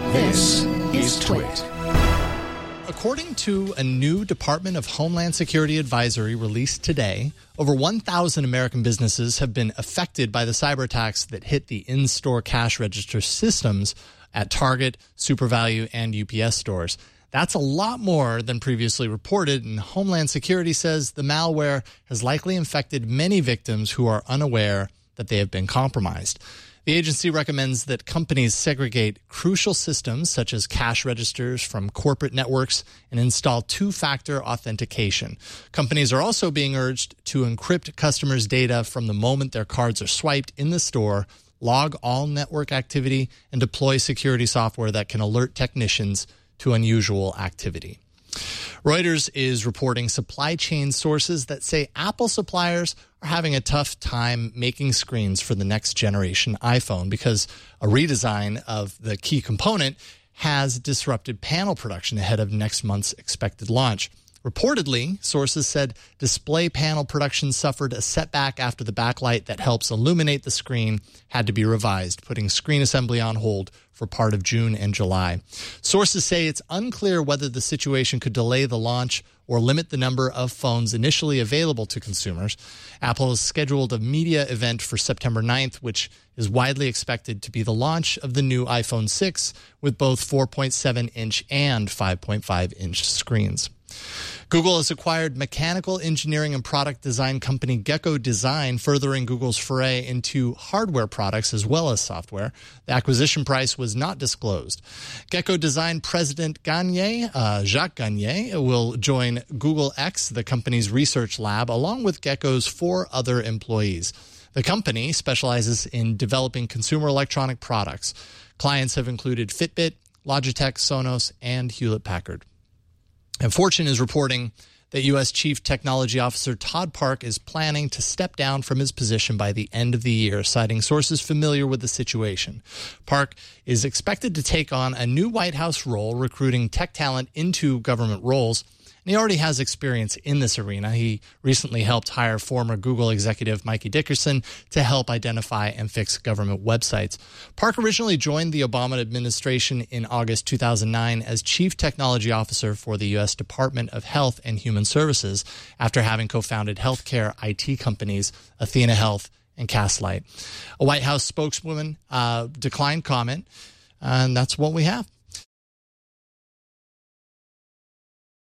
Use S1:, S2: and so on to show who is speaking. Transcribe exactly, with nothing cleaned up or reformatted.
S1: This is Twit.
S2: According to a new Department of Homeland Security advisory released today, over one thousand American businesses have been affected by the cyber attacks that hit the in-store cash register systems at Target, SuperValu, and U P S stores. That's a lot more than previously reported, and Homeland Security says the malware has likely infected many victims who are unaware that they have been compromised. The agency recommends that companies segregate crucial systems such as cash registers from corporate networks and install two-factor authentication. Companies are also being urged to encrypt customers' data from the moment their cards are swiped in the store, log all network activity, and deploy security software that can alert technicians to unusual activity. Reuters is reporting supply chain sources that say Apple suppliers are having a tough time making screens for the next generation iPhone because a redesign of the key component has disrupted panel production ahead of next month's expected launch. Reportedly, sources said display panel production suffered a setback after the backlight that helps illuminate the screen had to be revised, putting screen assembly on hold for part of June and July. Sources say it's unclear whether the situation could delay the launch or limit the number of phones initially available to consumers. Apple has scheduled a media event for September ninth, which is widely expected to be the launch of the new iPhone six with both four point seven inch and five point five inch screens. Google has acquired mechanical engineering and product design company Gecko Design, furthering Google's foray into hardware products as well as software. The acquisition price was not disclosed. Gecko Design president Gagne, uh, Jacques Gagne, will join Google X, the company's research lab, along with Gecko's four other employees. The company specializes in developing consumer electronic products. Clients have included Fitbit, Logitech, Sonos, and Hewlett-Packard. And Fortune is reporting that U S Chief Technology Officer Todd Park is planning to step down from his position by the end of the year, citing sources familiar with the situation. Park is expected to take on a new White House role, recruiting tech talent into government roles. And he already has experience in this arena. He recently helped hire former Google executive Mikey Dickerson to help identify and fix government websites. Park originally joined the Obama administration in August two thousand nine as Chief Technology Officer for the U S Department of Health and Human Services after having co-founded healthcare I T companies Athena Health and Castlight. A White House spokeswoman uh, declined comment, and that's what we have.